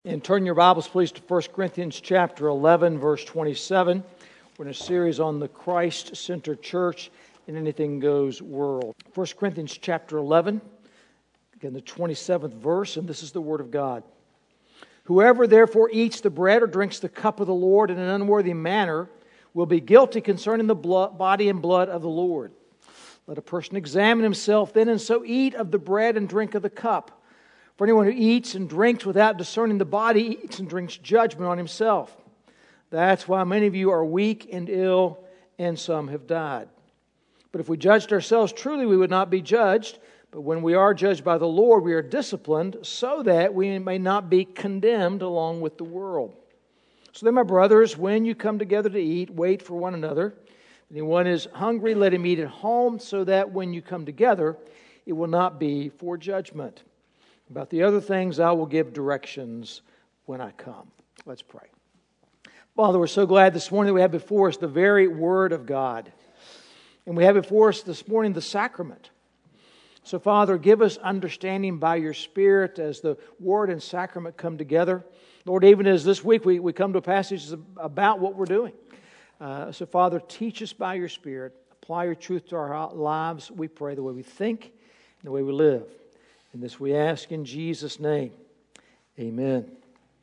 And turn your Bibles, please, to 1 Corinthians chapter 11, verse 27. We're in a series on the Christ-centered church in anything goes world. 1 Corinthians chapter 11, again the 27th verse, and this is the Word of God. Whoever therefore eats the bread or drinks the cup of the Lord in an unworthy manner will be guilty concerning the body and blood of the Lord. Let a person examine himself then, and so eat of the bread and drink of the cup. For anyone who eats and drinks without discerning the body eats and drinks judgment on himself. That's why many of you are weak and ill, and some have died. But if we judged ourselves truly, we would not be judged. But when we are judged by the Lord, we are disciplined so that we may not be condemned along with the world. So then, my brothers, when you come together to eat, wait for one another. If anyone is hungry, let him eat at home, so that when you come together, it will not be for judgment. About the other things, I will give directions when I come. Let's pray. Father, we're so glad this morning that we have before us the very Word of God. And we have before us this morning the sacrament. So, Father, give us understanding by your Spirit as the Word and sacrament come together. Lord, even as this week we come to a passage about what we're doing. So, Father, teach us by your Spirit. Apply your truth to our lives, we pray, the way we think and the way we live. And this we ask in Jesus' name. Amen.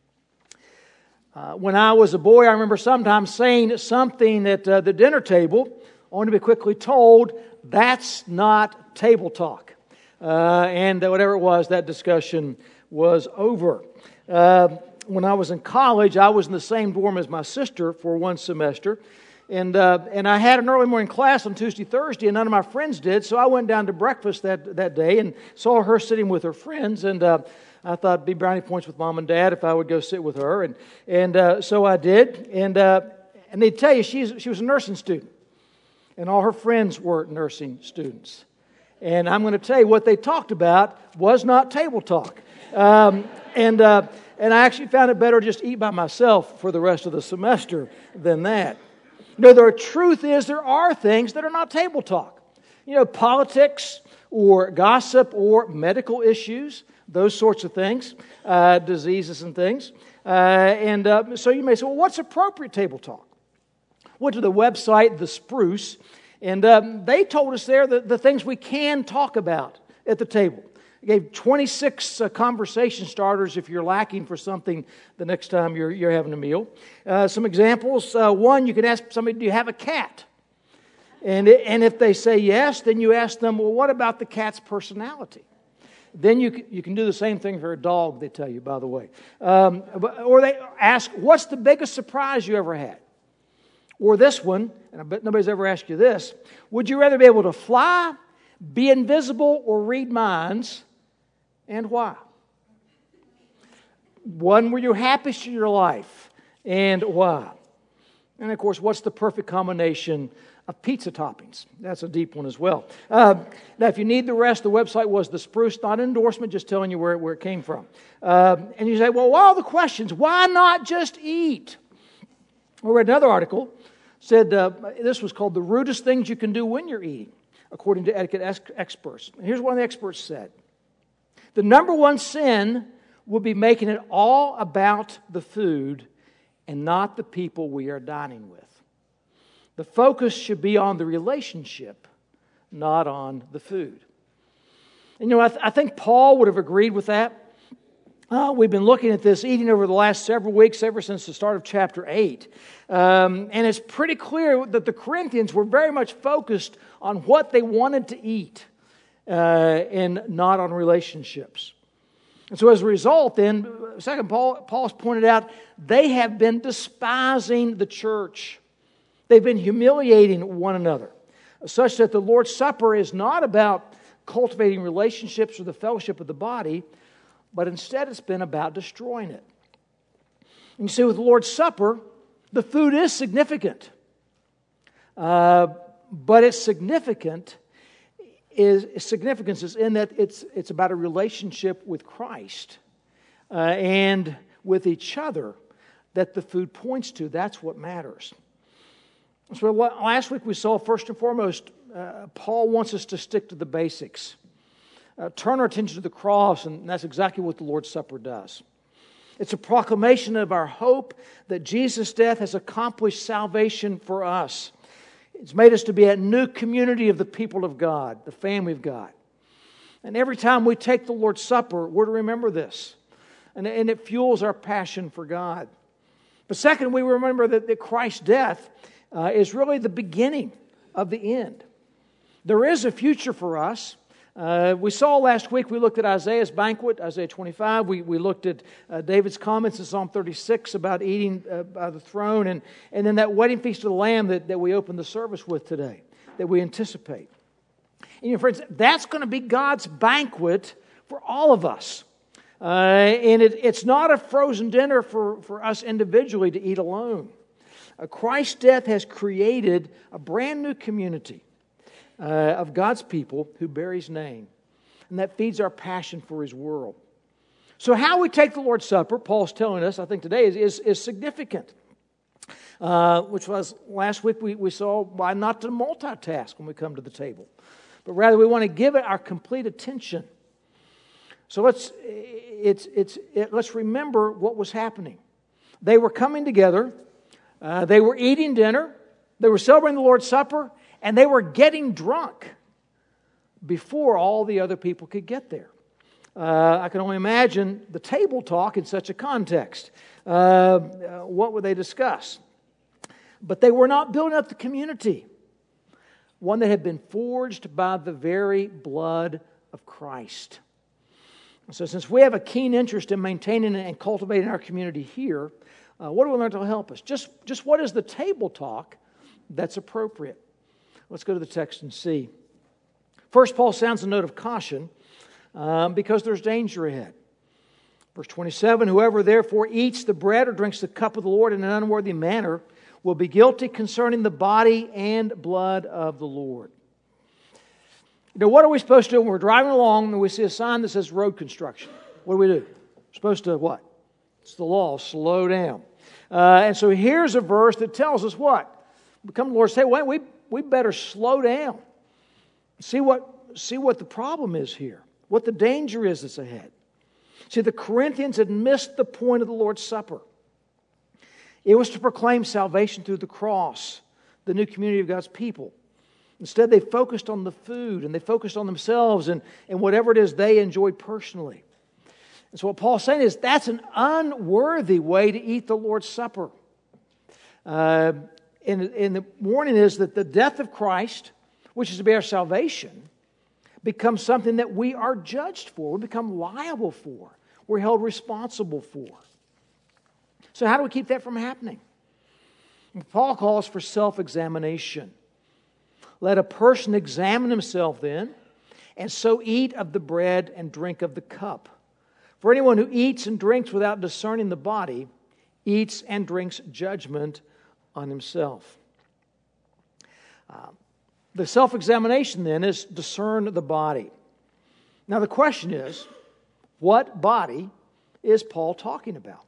When I was a boy, I remember sometimes saying something at the dinner table, only to be quickly told, that's not table talk. And whatever it was, that discussion was over. When I was in college, I was in the same dorm as my sister for one semester. And I had an early morning class on Tuesday, Thursday, and none of my friends did. So I went down to breakfast that day and saw her sitting with her friends. And I thought it'd be brownie points with Mom and Dad if I would go sit with her. And so I did. And they'd tell you she was a nursing student. And all her friends were nursing students. And I'm going to tell you what they talked about was not table talk. And I actually found it better to just eat by myself for the rest of the semester than that. No, the truth is there are things that are not table talk. You know, politics or gossip or medical issues, those sorts of things, diseases and things. So you may say, well, what's appropriate table talk? Went to the website, The Spruce, and they told us there the things we can talk about at the table. They gave 26 conversation starters if you're lacking for something the next time you're having a meal. Some examples. One, you can ask somebody, do you have a cat? And if they say yes, then you ask them, well, what about the cat's personality? Then you can do the same thing for a dog, they tell you, by the way. Or they ask, what's the biggest surprise you ever had? Or this one, and I bet nobody's ever asked you this, would you rather be able to fly, be invisible, or read minds? And why? One, were you happiest in your life? And why? And of course, what's the perfect combination of pizza toppings? That's a deep one as well. Now, if you need the rest, the website was The Spruce, not an endorsement, just telling you where it came from. And you say, well, all the questions, why not just eat? I read another article, said this was called The Rudest Things You Can Do When You're Eating, according to etiquette experts. And here's what one of the experts said. The number one sin will be making it all about the food and not the people we are dining with. The focus should be on the relationship, not on the food. And I think Paul would have agreed with that. We've been looking at this eating over the last several weeks, ever since the start of chapter 8. And it's pretty clear that the Corinthians were very much focused on what they wanted to eat. And not on relationships. And so as a result, then, second, Paul's pointed out, they have been despising the church. They've been humiliating one another, such that the Lord's Supper is not about cultivating relationships or the fellowship of the body, but instead it's been about destroying it. And you see, with the Lord's Supper, the food is significant. But its significance is in that it's about a relationship with Christ and with each other that the food points to. That's what matters. So last week we saw, first and foremost, Paul wants us to stick to the basics. Turn our attention to the cross, and that's exactly what the Lord's Supper does. It's a proclamation of our hope that Jesus' death has accomplished salvation for us. It's made us to be a new community of the people of God, the family of God. And every time we take the Lord's Supper, we're to remember this. And it fuels our passion for God. But second, we remember that Christ's death is really the beginning of the end. There is a future for us. We saw last week, we looked at Isaiah's banquet, Isaiah 25. We looked at David's comments in Psalm 36 about eating by the throne. And then that wedding feast of the Lamb that we opened the service with today, that we anticipate. And friends, that's going to be God's banquet for all of us. And it's not a frozen dinner for us individually to eat alone. Christ's death has created a brand new community of God's people who bear His name. And that feeds our passion for His world. So how we take the Lord's Supper, Paul's telling us, I think today, is significant. Which was last week we saw why not to multitask when we come to the table. But rather we want to give it our complete attention. So let's remember what was happening. They were coming together. They were eating dinner. They were celebrating the Lord's Supper. And they were getting drunk before all the other people could get there. I can only imagine the table talk in such a context. What would they discuss? But they were not building up the community, one that had been forged by the very blood of Christ. So since we have a keen interest in maintaining and cultivating our community here, what do we learn to help us? Just what is the table talk that's appropriate? Let's go to the text and see. First, Paul sounds a note of caution because there's danger ahead. Verse 27, whoever therefore eats the bread or drinks the cup of the Lord in an unworthy manner will be guilty concerning the body and blood of the Lord. Now, what are we supposed to do when we're driving along and we see a sign that says road construction? What do? We're supposed to what? It's the law, slow down. And so here's a verse that tells us what? We come to the Lord and say, well, we better slow down. See what the problem is here. What the danger is that's ahead. See, the Corinthians had missed the point of the Lord's Supper. It was to proclaim salvation through the cross, the new community of God's people. Instead, they focused on the food and they focused on themselves and whatever it is they enjoyed personally. And so what Paul's saying is that's an unworthy way to eat the Lord's Supper. And the warning is that the death of Christ, which is to be our salvation, becomes something that we are judged for. We become liable for. We're held responsible for. So how do we keep that from happening? Paul calls for self-examination. Let a person examine himself then, and so eat of the bread and drink of the cup. For anyone who eats and drinks without discerning the body eats and drinks judgment on himself. The self-examination then is discern the body. Now the question is, what body is Paul talking about?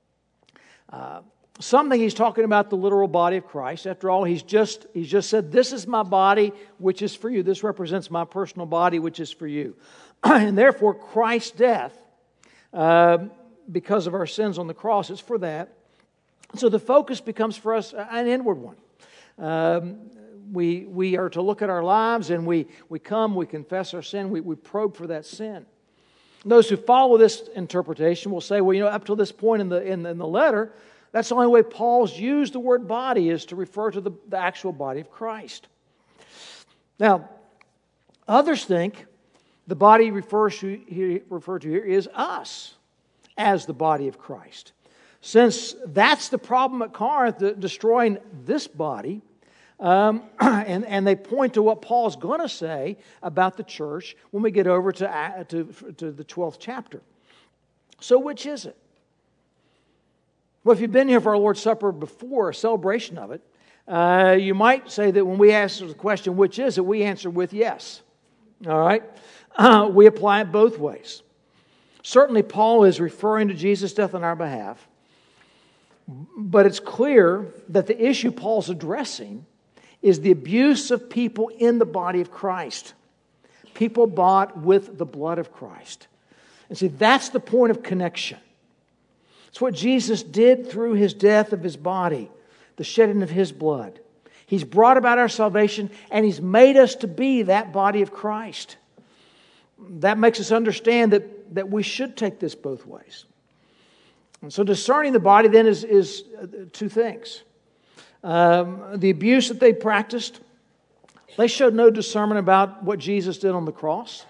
Some think he's talking about the literal body of Christ. After all, he's just said, this is my body, which is for you. This represents my personal body, which is for you. And therefore, Christ's death, because of our sins on the cross, is for that. So the focus becomes for us an inward one. We are to look at our lives and we come, we confess our sin, we probe for that sin. Those who follow this interpretation will say, well, up to this point in the letter, that's the only way Paul's used the word body is to refer to the actual body of Christ. Now, others think the body referred to here is us as the body of Christ. Since that's the problem at Corinth, destroying this body, and they point to what Paul's going to say about the church when we get over to the 12th chapter. So which is it? Well, if you've been here for our Lord's Supper before, a celebration of it, you might say that when we ask the question, which is it, we answer with yes. All right? We apply it both ways. Certainly, Paul is referring to Jesus' death on our behalf, but it's clear that the issue Paul's addressing is the abuse of people in the body of Christ. People bought with the blood of Christ. And see, that's the point of connection. It's what Jesus did through His death of His body, the shedding of His blood. He's brought about our salvation, and He's made us to be that body of Christ. That makes us understand that we should take this both ways. And so discerning the body then is two things. The abuse that they practiced, they showed no discernment about what Jesus did on the cross.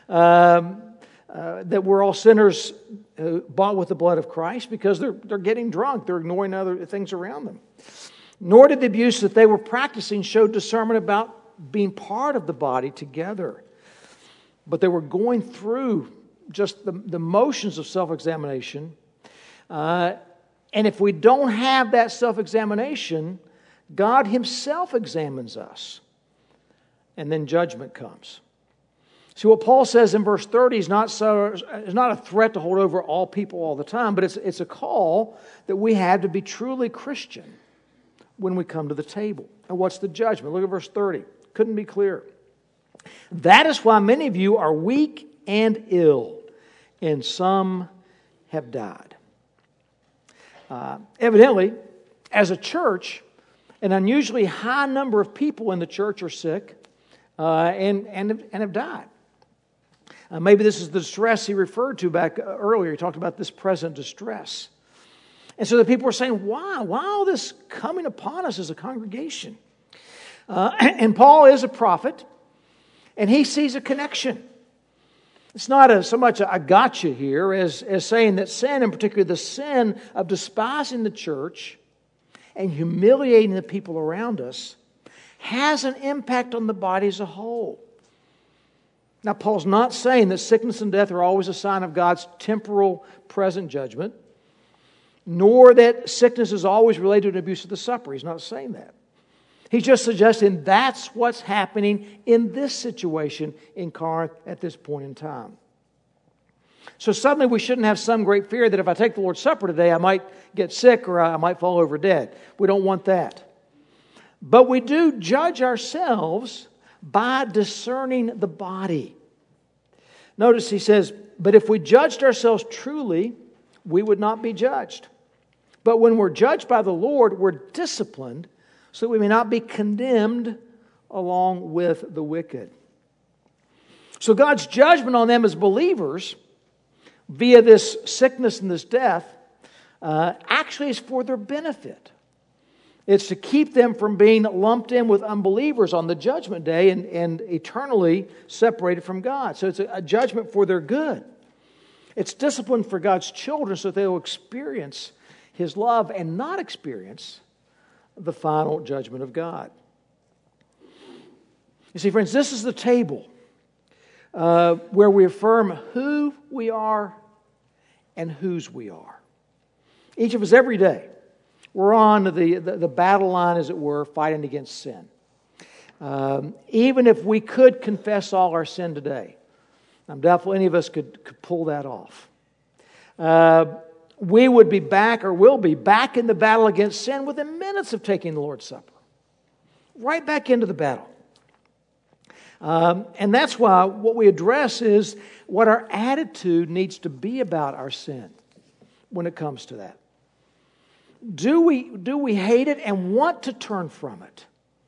That we're all sinners bought with the blood of Christ, because they're getting drunk. They're ignoring other things around them. Nor did the abuse that they were practicing show discernment about being part of the body together. But they were going through just the motions of self-examination. And if we don't have that self-examination, God Himself examines us. And then judgment comes. See, what Paul says in verse 30 is not a threat to hold over all people all the time, but it's a call that we have to be truly Christian when we come to the table. And what's the judgment? Look at verse 30. Couldn't be clearer. That is why many of you are weak and ill, and some have died. Evidently, as a church, an unusually high number of people in the church are sick and have died. Maybe this is the distress he referred to back earlier. He talked about this present distress. And so the people were saying, why? Why all this coming upon us as a congregation? And Paul is a prophet, and he sees a connection. It's not so much a gotcha here as saying that sin, and particularly the sin of despising the church and humiliating the people around us, has an impact on the body as a whole. Now, Paul's not saying that sickness and death are always a sign of God's temporal present judgment, nor that sickness is always related to abuse of the supper. He's not saying that. He's just suggesting that's what's happening in this situation in Corinth at this point in time. So suddenly we shouldn't have some great fear that if I take the Lord's Supper today, I might get sick or I might fall over dead. We don't want that. But we do judge ourselves by discerning the body. Notice he says, but if we judged ourselves truly, we would not be judged. But when we're judged by the Lord, we're disciplined so that we may not be condemned along with the wicked. So God's judgment on them as believers via this sickness and this death actually is for their benefit. It's to keep them from being lumped in with unbelievers on the judgment day and eternally separated from God. So it's a judgment for their good. It's discipline for God's children so that they will experience His love and not experience the final judgment of God. You see, friends, this is the table where we affirm who we are and whose we are. Each of us every day, we're on the battle line, as it were, fighting against sin. Even if we could confess all our sin today, I'm doubtful any of us could pull that off. We would be back, or will be back in the battle against sin within minutes of taking the Lord's Supper. Right back into the battle. And that's why what we address is what our attitude needs to be about our sin when it comes to that. Do we hate it and want to turn from it?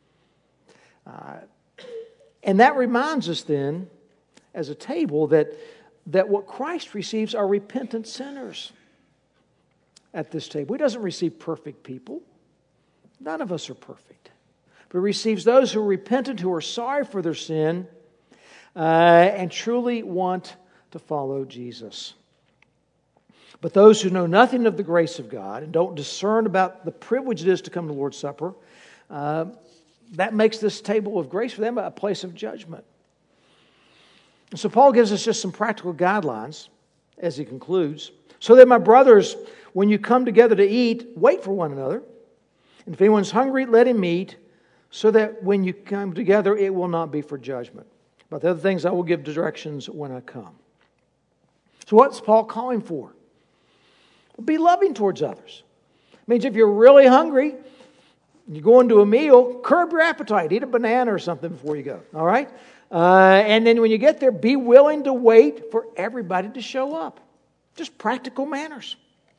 And that reminds us then, as a table, that what Christ receives are repentant sinners at this table. He doesn't receive perfect people. None of us are perfect. But He receives those who are repentant, who are sorry for their sin, and truly want to follow Jesus. But those who know nothing of the grace of God and don't discern about the privilege it is to come to the Lord's Supper, that makes this table of grace for them a place of judgment. And so Paul gives us just some practical guidelines as he concludes. So that, my brothers, when you come together to eat, wait for one another. And if anyone's hungry, let him eat, so that when you come together, it will not be for judgment. But the other things I will give directions when I come. So what's Paul calling for? Be loving towards others. It means if you're really hungry, you go into a meal, curb your appetite. Eat a banana or something before you go. All right? And then when you get there, be willing to wait for everybody to show up. Just practical manners.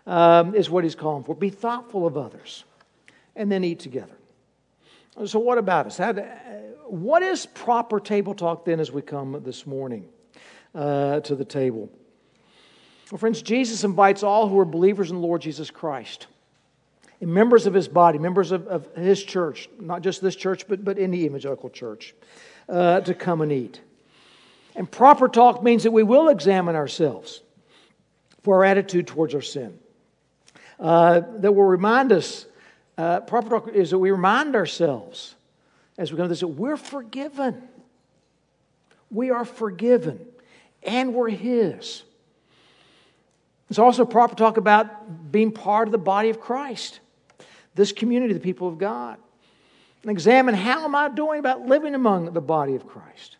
is what he's calling for. Be thoughtful of others, and then eat together. So what about us? What is proper table talk then as we come this morning to the table? Well, friends, Jesus invites all who are believers in the Lord Jesus Christ, and members of His body, members of His church, not just this church, but any evangelical church, to come and eat. And proper talk means that we will examine ourselves for our attitude towards our sin. That will remind us, proper talk is that we remind ourselves as we come to this, that we're forgiven. We are forgiven, and we're His. It's also proper talk about being part of the body of Christ, this community, the people of God. And examine, how am I doing about living among the body of Christ?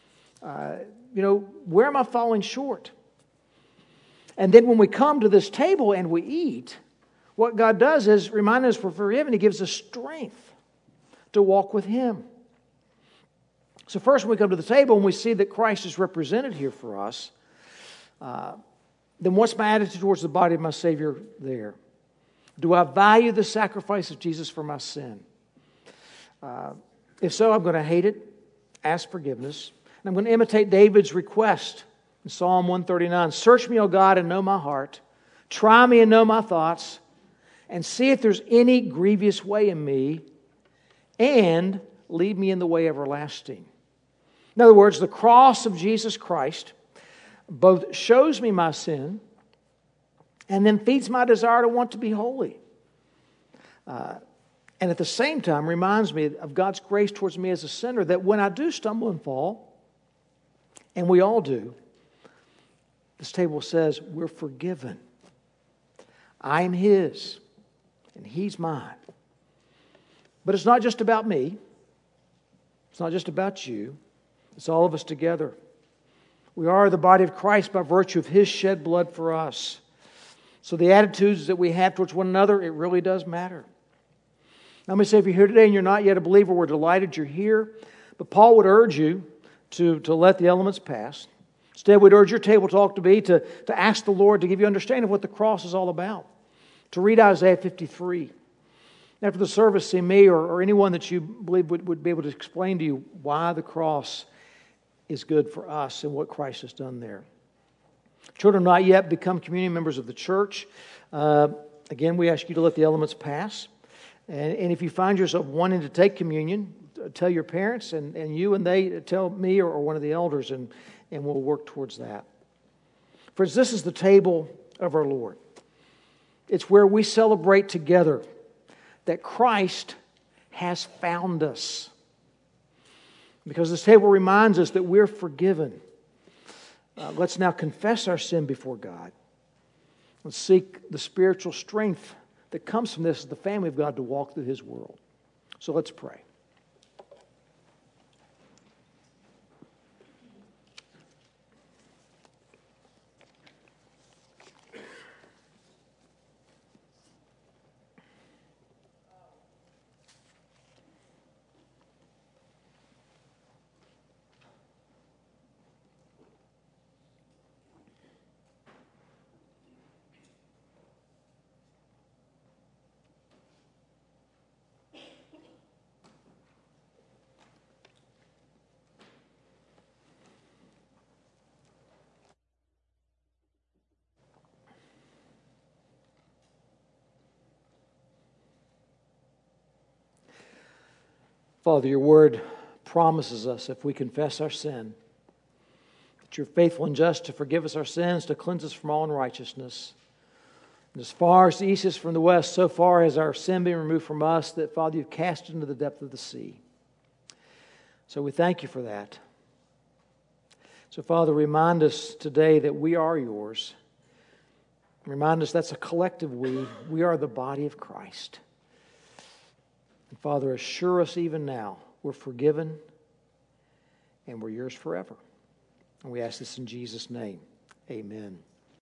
Where am I falling short? And then when we come to this table and we eat, what God does is remind us we're forgiven. He gives us strength to walk with Him. So first, when we come to the table and we see that Christ is represented here for us, then what's my attitude towards the body of my Savior there? Do I value the sacrifice of Jesus for my sin? If so, I'm going to hate it, ask forgiveness, and I'm going to imitate David's request in Psalm 139. Search me, O God, and know my heart. Try me and know my thoughts, and see if there's any grievous way in me, and lead me in the way everlasting. In other words, the cross of Jesus Christ both shows me my sin and then feeds my desire to want to be holy. And at the same time reminds me of God's grace towards me as a sinner, that when I do stumble and fall, and we all do, this table says we're forgiven. I am His, and He's mine. But it's not just about me. It's not just about you. It's all of us together. We are the body of Christ by virtue of His shed blood for us. So the attitudes that we have towards one another, it really does matter. Now, let me say, if you're here today and you're not yet a believer, we're delighted you're here. But Paul would urge you to let the elements pass. Instead, we'd urge your table talk to be to ask the Lord to give you understanding of what the cross is all about. To read Isaiah 53. After the service, see me or anyone that you believe would be able to explain to you why the cross is good for us and what Christ has done there. Children not yet become communion members of the church. Again, we ask you to let the elements pass. And if you find yourself wanting to take communion, tell your parents, and you and they tell me or one of the elders, and we'll work towards that. Friends, this is the table of our Lord. It's where we celebrate together that Christ has found us. Because this table reminds us that we're forgiven. Let's now confess our sin before God. Let's seek the spiritual strength that comes from this as the family of God to walk through His world. So let's pray. Father, your word promises us, if we confess our sin, that you're faithful and just to forgive us our sins, to cleanse us from all unrighteousness. And as far as the east is from the west, so far has our sin been removed from us, that, Father, you've cast it into the depth of the sea. So we thank you for that. So, Father, remind us today that we are yours. Remind us that's a collective we. We are the body of Christ. And Father, assure us even now we're forgiven and we're yours forever. And we ask this in Jesus' name. Amen.